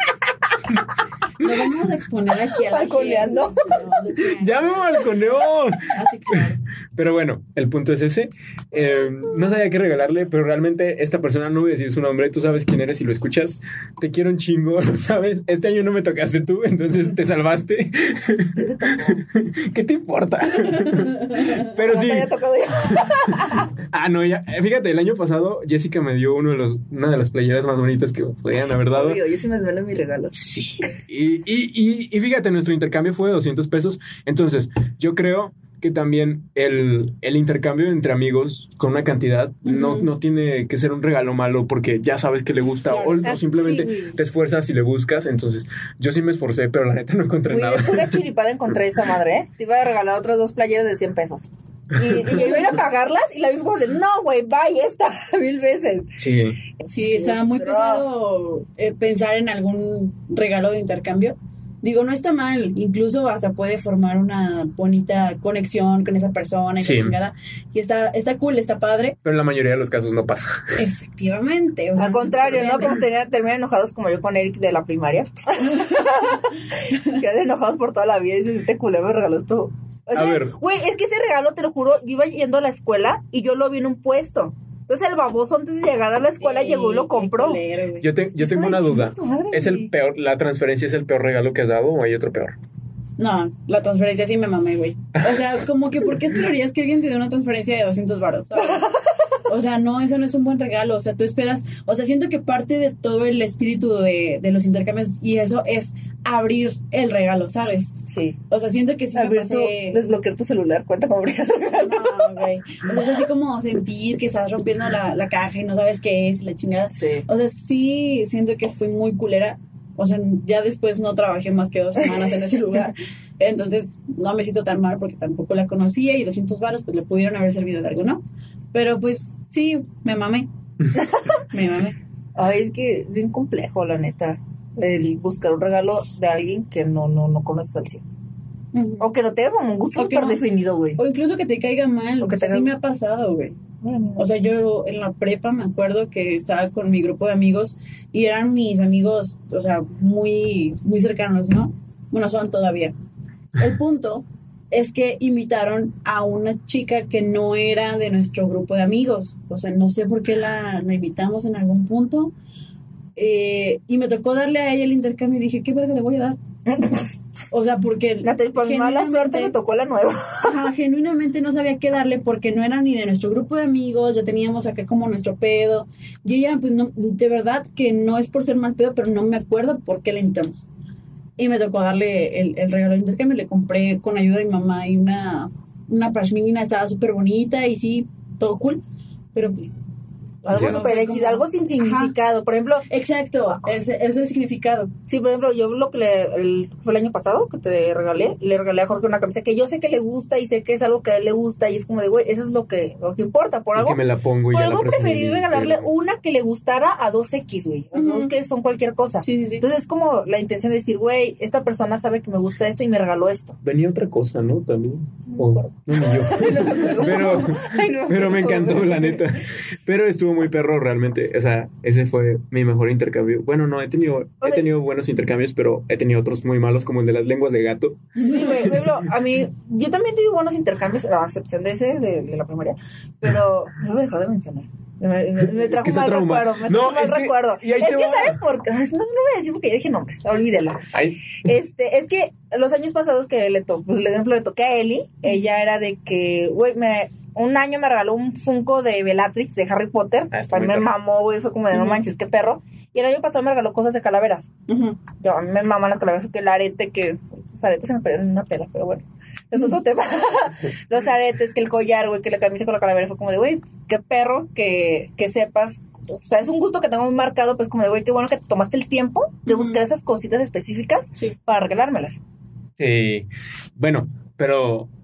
Nos vamos a exponer aquí a la Balconeando. gente. Nos vamos a exponer. ¡Ya me balconeó! Así claro. Pero bueno, el punto es ese. Eh, no sabía qué regalarle, pero realmente esta persona, no voy a decir su nombre, tú sabes quién eres y lo escuchas. Te quiero un chingo, ¿lo sabes? Este año no me tocaste tú, entonces te salvaste. ¿Qué te importa? Pero No sí. te haya tocado ya. Ah, no, ya. eh, Fíjate, el año pasado Jessica me dio uno de los, una de las playeras más bonitas que podían haber dado. Obvio, yo sí me desvelo mis regalos. Sí. Y, y, y, y fíjate, nuestro intercambio fue de doscientos pesos. Entonces, yo creo que también el, el intercambio entre amigos con una cantidad uh-huh. no, no tiene que ser un regalo malo porque ya sabes que le gusta claro. o, o simplemente sí. te esfuerzas y le buscas. Entonces, yo sí me esforcé, pero la neta no encontré Uy, nada. De pura chiripada encontré esa madre, ¿eh? Te iba a regalar otras dos playeras de cien pesos. Y, y yo iba a ir a pagarlas y la vi como de, no, güey, bye, esta, mil veces. Sí. Sí, estaba muy pesado eh, pensar en algún regalo de intercambio. Digo, no está mal, incluso hasta puede formar una bonita conexión con esa persona y sí. la chingada. Y está, está cool, está padre. Pero en la mayoría de los casos no pasa. Efectivamente. O sea, al contrario, ¿no? Como terminan, terminan enojados como yo con Eric de la primaria. Quedan enojados por toda la vida y dices, este culero me regaló esto. O sea, a ver. Güey, es que ese regalo, te lo juro, yo iba yendo a la escuela y yo lo vi en un puesto. Entonces el baboso antes de llegar a la escuela sí, llegó y lo compró. Culero, yo te, yo tengo una duda. Madre, ¿es el peor, la transferencia es el peor regalo que has dado o hay otro peor? No, la transferencia sí me mamé, güey. O sea, como que ¿por qué esperarías que alguien te dé una transferencia de doscientos baros? ¿Sabes? O sea, no, eso no es un buen regalo. O sea, tú esperas... O sea, siento que parte de todo el espíritu de, de los intercambios y eso es abrir el regalo, ¿sabes? Sí. O sea, siento que sí abrir me pasé... tu, desbloquear tu celular, cuenta cómo abrir el regalo. No, güey. O sea, es así como sentir que estás rompiendo la, la caja y no sabes qué es, la chingada. Sí. O sea, sí siento que fui muy culera. O sea, ya después no trabajé más que dos semanas en ese lugar. Entonces, no me siento tan mal porque tampoco la conocía y doscientos varos pues le pudieron haber servido de algo, ¿no? Pero pues sí, me mamé. me mamé. Ay, es que es bien complejo, la neta. El buscar un regalo de alguien que no, no, no conoces al cien. Uh-huh. O que no tenga como un gusto súper no. definido, güey. O incluso que te caiga mal. O que te... Así me ha pasado, güey. Uh-huh. O sea, yo en la prepa me acuerdo que estaba con mi grupo de amigos y eran mis amigos, o sea, muy, muy cercanos, ¿no? Bueno, son todavía. El punto es que invitaron a una chica que no era de nuestro grupo de amigos. O sea, no sé por qué la, la invitamos en algún punto. Eh, y me tocó darle a ella el intercambio y dije, ¿qué verga le voy a dar? O sea, porque... Natalie, por mala suerte me tocó la nueva. Ajá, genuinamente no sabía qué darle porque no era ni de nuestro grupo de amigos, ya teníamos acá como nuestro pedo. Y ella, pues, no, de verdad que no es por ser mal pedo, pero no me acuerdo por qué la invitamos. Y me tocó darle el, el regalo de intercambio. Le compré con ayuda de mi mamá y una, una pashmina, estaba súper bonita y sí, todo cool. Pero pues... Algo super X, algo sin significado. Ajá. Por ejemplo... Exacto, ese, ese es el significado. Sí, por ejemplo, yo lo que le... El, fue el año pasado que te regalé. Le regalé a Jorge una camisa que yo sé que le gusta y sé que es algo que a él le gusta. Y es como de, güey, eso es lo que, lo que importa. Por y algo... que me la pongo y por ya algo la preferí regalarle pero... una que le gustara a dos equis, güey. Uh-huh. No es que son cualquier cosa. Sí, sí, sí. Entonces es como la intención de decir, güey, esta persona sabe que me gusta esto y me regaló esto. Venía otra cosa, ¿no? También. Oh, no, no, yo. pero, Ay, no, pero me encantó, la neta. Pero estuvo muy perro realmente. O sea, ese fue mi mejor intercambio. Bueno, no, he tenido, he tenido buenos intercambios, pero he tenido otros muy malos, como el de las lenguas de gato. Sí, güey, a mí, yo también he tenido buenos intercambios, a excepción de ese, de, de la primaria, pero no lo he dejado de mencionar. Me, me, me trajo es que mal trauma. recuerdo, me trajo no, mal es recuerdo. Que, es que, va. ¿Sabes por qué? No, no voy a decir porque ya dije nombres, olvídelo. Ay. Este, es que los años pasados que le toqué, pues el ejemplo le toqué a Eli, ella era de que, güey, me... Un año me regaló un Funko de Bellatrix de Harry Potter. Ah, para mí me mamó, güey. Fue como de, uh-huh. no manches, qué perro. Y el año pasado me regaló cosas de calaveras. Uh-huh. Yo, a mí me maman las calaveras. Que el arete, que... Los aretes se me perdieron en una pela, pero bueno. Es otro uh-huh. tema. Los aretes, que el collar, güey, que la camisa con la calavera. Fue como de, güey, qué perro que, que sepas... O sea, es un gusto que tengo muy marcado. Pues como de, güey, qué bueno que te tomaste el tiempo de uh-huh. buscar esas cositas específicas sí. para regalármelas. Sí. Bueno, pero...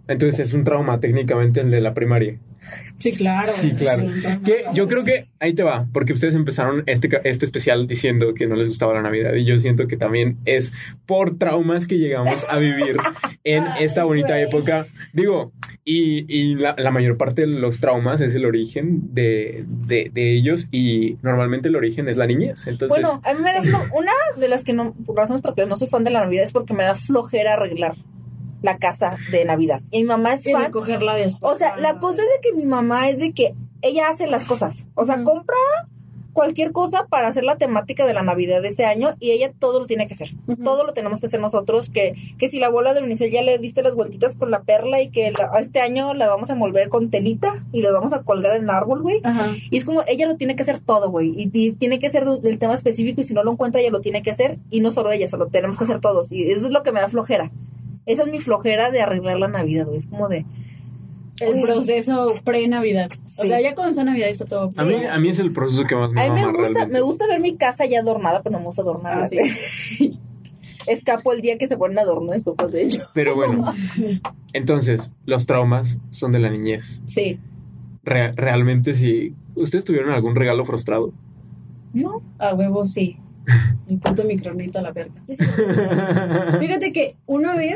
Entonces es un trauma técnicamente el de la primaria. Sí, claro. Sí, claro. Que yo creo que ahí te va, porque ustedes empezaron este, este especial diciendo que no les gustaba la Navidad y yo siento que también es por traumas que llegamos a vivir en esta bonita época. Digo, y, y la, la mayor parte de los traumas es el origen de, de, de ellos y normalmente el origen es la niñez. Entonces, bueno, a mí me da flo- una de las que no, por razones porque no soy fan de la Navidad es porque me da flojera arreglar la casa de Navidad. Y mi mamá es Y fan. recogerla después. O sea, la cosa es de que mi mamá es de que ella hace las cosas. O sea, Ujú. compra cualquier cosa para hacer la temática de la Navidad de ese año y ella todo lo tiene que hacer. Ujú. Todo lo tenemos que hacer nosotros. Que, que si la bola de unicel ya le diste las vueltitas con la perla y que la- este año la vamos a envolver con telita y la vamos a colgar en el árbol, güey. Ajá. Y es como, ella lo tiene que hacer todo, güey. Y, y tiene que ser del tema específico y si no lo encuentra, ella lo tiene que hacer. Y no solo ella, solo tenemos que hacer todos. Y eso es lo que me da flojera. Esa es mi flojera de arreglar la Navidad, güey. Es como de... El Uy. proceso pre-Navidad. Sí. O sea, ya cuando está Navidad está todo. a mí, a mí es el proceso que más me A mí me mama gusta, realmente. me gusta ver mi casa ya adornada, pero no me gusta adornarla. Ah, sí. güey. Escapo el día que se ponen adornos después de ello. Pero bueno, entonces, los traumas son de la niñez. Sí. Re- realmente, si ustedes tuvieron algún regalo frustrado. No. A huevo, sí. El puto micronito a la verga. Fíjate que una vez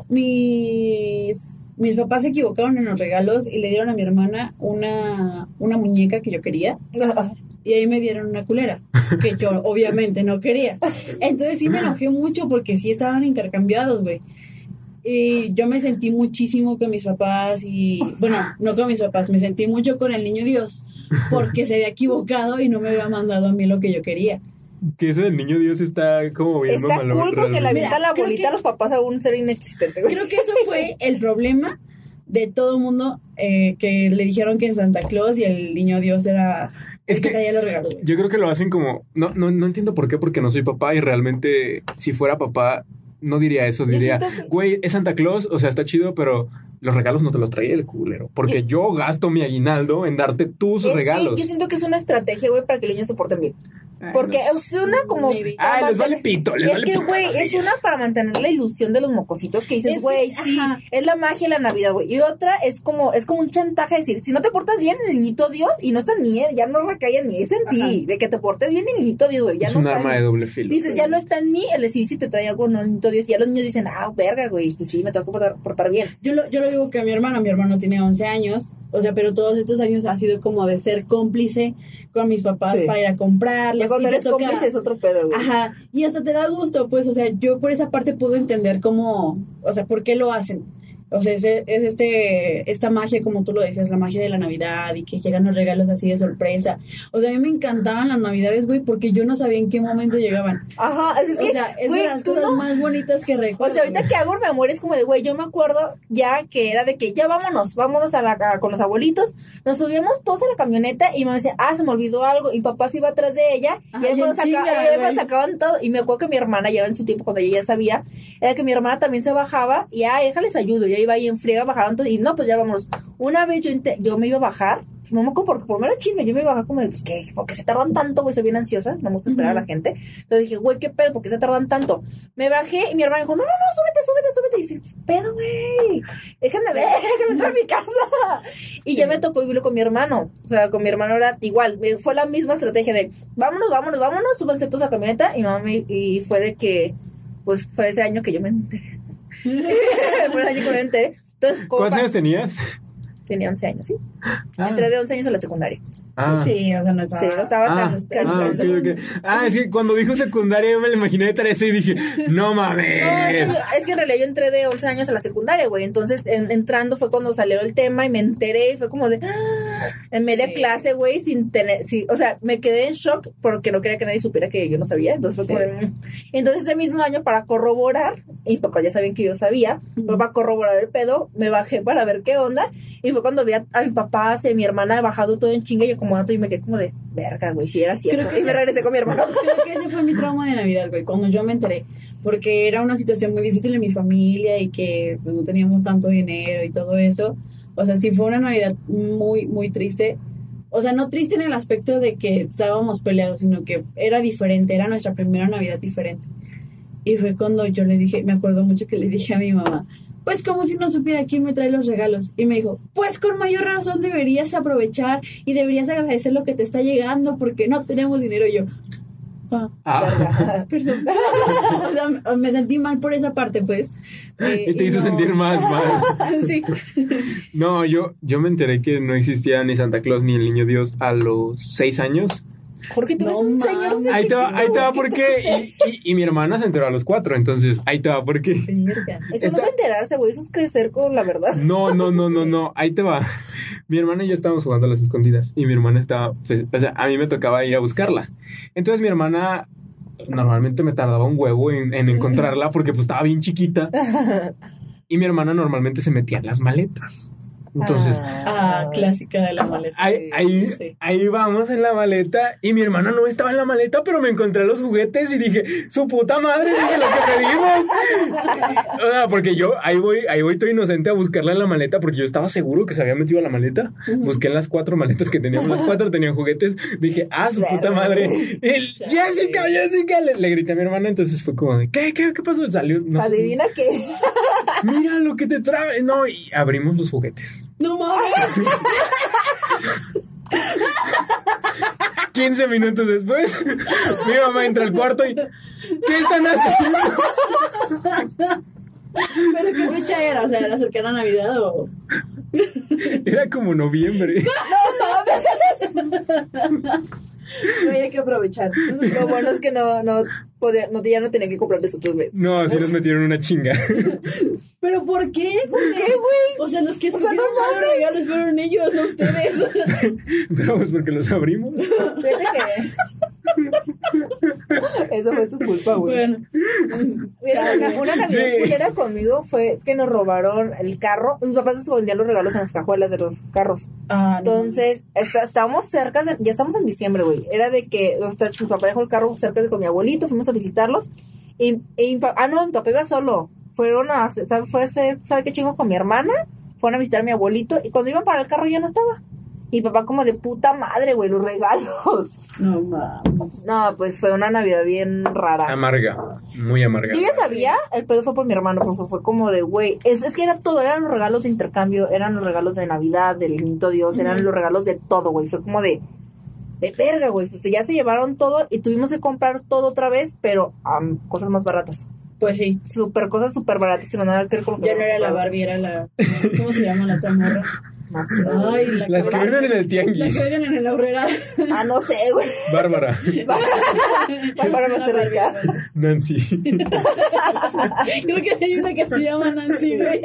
mis, mis papás se equivocaron en los regalos y le dieron a mi hermana una, una muñeca que yo quería. Y ahí me dieron una culera, que yo obviamente no quería. Entonces sí me enojé mucho porque sí estaban intercambiados, güey. Y yo me sentí muchísimo con mis papás y, bueno, no con mis papás, me sentí mucho con el niño Dios porque se había equivocado y no me había mandado a mí lo que yo quería. Que eso del niño Dios está como bien Está mamalón, cool porque le realmente. avienta la Creo bolita que- a los papás a un ser inexistente, güey. Creo que eso fue el problema de todo el mundo, eh, que le dijeron que en Santa Claus y el niño Dios era Es el que que- traía los regalos, güey. Yo creo que lo hacen como... No, no, no entiendo por qué, porque no soy papá y realmente si fuera papá no diría eso. Yo Diría, siento que- güey, es Santa Claus, o sea, está chido, pero los regalos no te los traía el culero. Porque yo gasto mi aguinaldo en darte tus Es que regalos. yo siento que es una estrategia, güey, para que los niños se porten bien. Porque es una como... Maybe. para Ay, les vale mantener- pito, les es vale que, pito güey, a los es niños. una para mantener la ilusión de los mocositos que Es dices, que, güey, sí, ajá. es la magia de la Navidad, güey. Y otra es como es como un chantaje, decir, si no te portas bien, el niñito Dios, y no está en mí, ya no recae en mí, es en ti, Ajá. de que te portes bien el niñito Dios, güey. Ya Es no un está arma en de mí. doble filo. Dices, ya no está en mí, el decir, si te trae algo, no, el niñito Dios. Y ya los niños dicen, ah, verga, güey, pues sí, me tengo que portar, portar bien. Yo lo, yo lo digo que a mi hermano, mi hermano tiene once años, o sea, pero todos estos años ha sido como de ser cómplice con mis papás Sí. para ir a comprarlos. Ya cuando y te eres toca- cómplice es otro pedo, güey. Ajá, y hasta te da gusto, pues, o sea, yo por esa parte puedo entender cómo, o sea, por qué lo hacen. O sea, es, es este, esta magia, como tú lo decías, la magia de la Navidad y que llegan los regalos así de sorpresa. O sea, a mí me encantaban las Navidades, güey, porque yo no sabía en qué momento llegaban. Ajá, es que, O sea, es güey, de las tú cosas no- más bonitas que O recuerdo. sea, ahorita güey. que hago memoria es como de, güey, yo me acuerdo ya que era de que ya vámonos, vámonos a la, a- con los abuelitos. Nos subíamos todos a la camioneta y me decía, ah, se me olvidó algo. Y papá se iba atrás de ella. Ajá, y ahí y cuando en saca- chinga, y ahí cuando güey. sacaban todo. Y me acuerdo que mi hermana ya en su tiempo, cuando ella ya sabía, era que mi hermana también se bajaba y, ah, déjales ayudo. Y ahí iba ahí en friega, bajaban todos. Y no, pues ya vámonos. Una vez yo, inte- yo me iba a bajar. No me acuerdo, porque por mero chisme, yo me iba a bajar como de, pues, ¿qué? ¿Por qué se tardan tanto, güey? Soy bien ansiosa, no me gusta esperar a la gente. Entonces dije, güey, ¿qué pedo? ¿Por qué se tardan tanto? Me bajé y mi hermana dijo, no, no, no, súbete, súbete, súbete. Y dice, pues, pedo, güey. Déjame ver, déjame entrar a mi casa. Y ya me tocó vivirlo con mi hermano. O sea, con mi hermano era igual. Me- Fue la misma estrategia de, vámonos, vámonos, vámonos, súbanse todos a la camioneta. Y mamá me, y fue de que, pues, fue ese año que yo me enteré. Fue el año que me enteré. Entonces, como ¿Cuántos pa- años tenías? Tenía once años, ¿sí? Ah. Entré de once años a la secundaria. Ah. Sí, o sea, no estaba... Sí, no estaba Ah, tan... tan- ah, tan- ok, ok. Ah, es que cuando dijo secundaria yo me lo imaginé de trece y dije, no No, mames. es, que, es que en realidad yo entré de once años a la secundaria, güey. Entonces, en- entrando fue cuando salió el tema y me enteré y fue como de... ¡ah! En media Sí. clase, güey, sin tener... Sí, o sea, me quedé en shock porque no quería que nadie supiera que yo no sabía. Entonces fue como de... "Mm". Entonces, ese mismo año, para corroborar, y mis papás ya sabían que yo sabía, pero para corroborar el pedo, me bajé para ver qué onda. Y fue cuando vi a, a mi papá, a mi hermana bajado todo en chinga y acomodando y me quedé como de... Verga, güey, si era cierto. Creo que Y me regresé con mi hermano. Creo que ese fue mi trauma de Navidad, güey, cuando yo me enteré. Porque era una situación muy difícil en mi familia y que pues, no teníamos tanto dinero y todo eso. O sea, sí fue una Navidad muy, muy triste. O sea, no triste en el aspecto de que estábamos peleados, sino que era diferente, era nuestra primera Navidad diferente. Y fue cuando yo le dije, me acuerdo mucho que le dije a mi mamá, pues como si no supiera quién me trae los regalos. Y me dijo, pues con mayor razón deberías aprovechar y deberías agradecer lo que te está llegando porque no tenemos dinero. Y yo, ah, Ah. perdón. O sea, me sentí mal por esa parte, pues. Eh, Y te hizo no. sentir más mal. Sí. No, yo, yo me enteré que no existía ni Santa Claus ni el Niño Dios a los seis años. Porque tú No eres un mames. señor de Ahí te va, chiquito, ahí te va güey. por qué. Y, y, y mi hermana se enteró a los cuatro, entonces ahí te va por qué. Verga. Eso Está- no es enterarse, güey. Eso es crecer con la verdad. No, no, no, no, no, ahí te va. Mi hermana y yo estábamos jugando a las escondidas y mi hermana estaba, pues, o sea, a mí me tocaba ir a buscarla. Entonces mi hermana normalmente me tardaba un huevo en, en encontrarla porque pues estaba bien chiquita. Y mi hermana normalmente se metía en las maletas. Entonces, Ah, clásica de la maleta. ahí, ahí, Sí. ahí vamos en la maleta y mi hermana no estaba en la maleta, pero me encontré los juguetes y dije, su puta madre, dije lo que pedimos. O sea, porque yo ahí voy, ahí voy todo inocente a buscarla en la maleta porque yo estaba seguro que se había metido a la maleta. Busqué en las cuatro maletas que teníamos, las cuatro tenían juguetes. Dije, ah, su puta madre. Y, Jessica, Jessica, le, le grité a mi hermana, entonces fue como de, ¿qué, qué, qué pasó? Salió, no sé. Adivina qué. Mira lo que te trae. No, y abrimos los juguetes. No mames. quince minutos después, mi mamá entra al cuarto y, ¿qué están haciendo? ¿Pero qué fecha era? O sea, ¿era cercana a Navidad o...? Era como noviembre. No había que aprovechar. Lo bueno es que no, no podía, no, ya no tenía que comprarles otros veces. No, sí nos metieron una chinga. ¿Pero por qué? ¿Por qué, güey? O sea, los que escogieron no los regalos fueron ellos, no ustedes. Pero pues porque los abrimos. Fíjate que eso fue su culpa, güey. Bueno, Mira, una, una Navidad Sí. culera conmigo fue que nos robaron el carro. Mis papás escondían los regalos en las cajuelas de los carros. ah, no. Entonces, está- estábamos cerca, de- ya estamos en diciembre, güey. Era de que o sea, mi papá dejó el carro cerca de con mi abuelito, fuimos a visitarlos. Y, y mi pa- ah, no, mi papá iba solo. Fueron a, hacer- ¿sabe, fue a hacer- ¿sabe qué chingo? Con mi hermana. Fueron a visitar a mi abuelito. Y cuando iban para el carro ya no estaba. Y papá como de puta madre, güey, los regalos. No mames. No, pues fue una Navidad bien rara. Amarga, muy amarga. Yo ya sabía, el pedo fue por mi hermano, pero fue, fue como de, güey, es, es que era todo, eran los regalos de intercambio, eran los regalos de Navidad, del Niñito Dios, eran los regalos de todo, güey, fue como de, de verga, güey, pues ya se llevaron todo y tuvimos que comprar todo otra vez, pero um, cosas más baratas, Pues sí. super, cosas súper baratas, no nada que ver con lo que Ya no era la comprado. Barbie, era la... ¿Cómo se llama la otra morra? No sé. Ay, la Las que cabrona. venden en el La tianguis. que venden en la obrera. Ah, no sé, güey, Bárbara, para más Una rica. Barbie. Nancy. Creo que hay una que se llama Nancy, güey.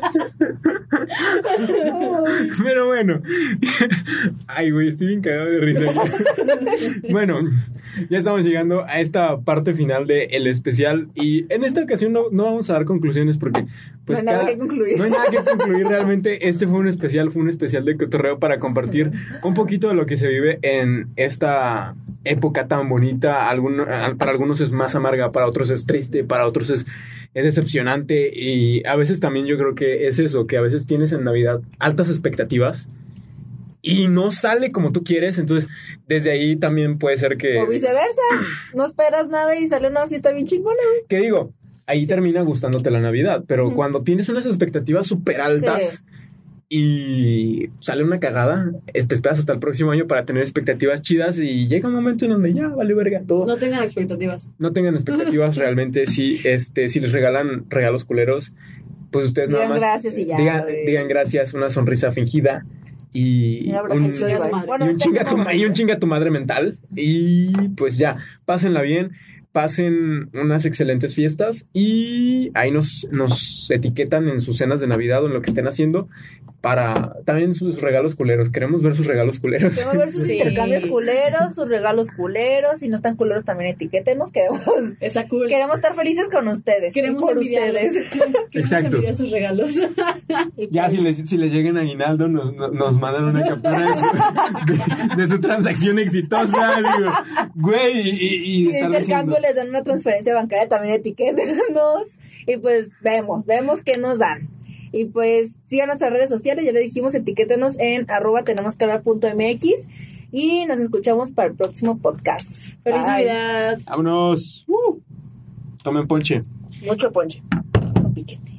Pero bueno. Ay, güey, estoy bien cagado de risa. Bueno, ya estamos llegando a esta parte final del especial. Y en esta ocasión no, no vamos a dar conclusiones porque pues No hay nada cada- que concluir. no hay nada que concluir realmente. Este fue un especial, fue un especial de cotorreo para compartir un poquito de lo que se vive en esta época tan bonita. Alguno- para algunos es más amarga, para otros es triste, para otros es, es decepcionante. Y a veces también yo creo que es eso, que a veces tienes en Navidad altas expectativas y no sale como tú quieres. Entonces desde ahí también puede ser que... O viceversa, no esperas nada y sale una fiesta bien chingona, güey. ¿Qué digo? Ahí termina gustándote la Navidad, pero cuando tienes unas expectativas súper altas Sí. y sale una cagada, eh, te esperas hasta el próximo año para tener expectativas chidas y llega un momento en donde ya vale verga todo. No, No tengan expectativas. tengan expectativas realmente. Si, este, si les regalan regalos culeros, pues ustedes nada Digan más gracias y ya, digan, güey. digan gracias, una sonrisa fingida y Un abrazo un, en Chuy, güey. madre. Bueno, y un este chinga tu, no, ma- y un chinga tu madre mental. Y pues ya, pásenla bien, pasen unas excelentes fiestas y ahí nos, nos etiquetan en sus cenas de Navidad o en lo que estén haciendo para también sus regalos culeros. Queremos ver sus regalos culeros. Queremos ver sus Sí. intercambios culeros, sus regalos culeros. Si no están culeros, también etiquétenos. Queremos, Está cool. queremos estar felices con ustedes. Queremos y por envidiarlos. ustedes. Queremos Exacto. envidiar sus regalos. Y Ya pues, si les, si les lleguen a aguinaldo nos, nos, nos mandan una captura de su, de, de su transacción exitosa. Digo, güey, y, y, y si de estar intercambio diciendo- les dan una transferencia bancaria, también etiquétenos. Y pues vemos, vemos qué nos dan. Y pues sigan nuestras redes sociales, ya le dijimos, etiquétenos en arroba tenemos que hablar punto mx y nos escuchamos para el próximo podcast. Feliz Bye. Navidad. Vámonos. Uh, tomen ponche. Mucho ponche. Con piquete.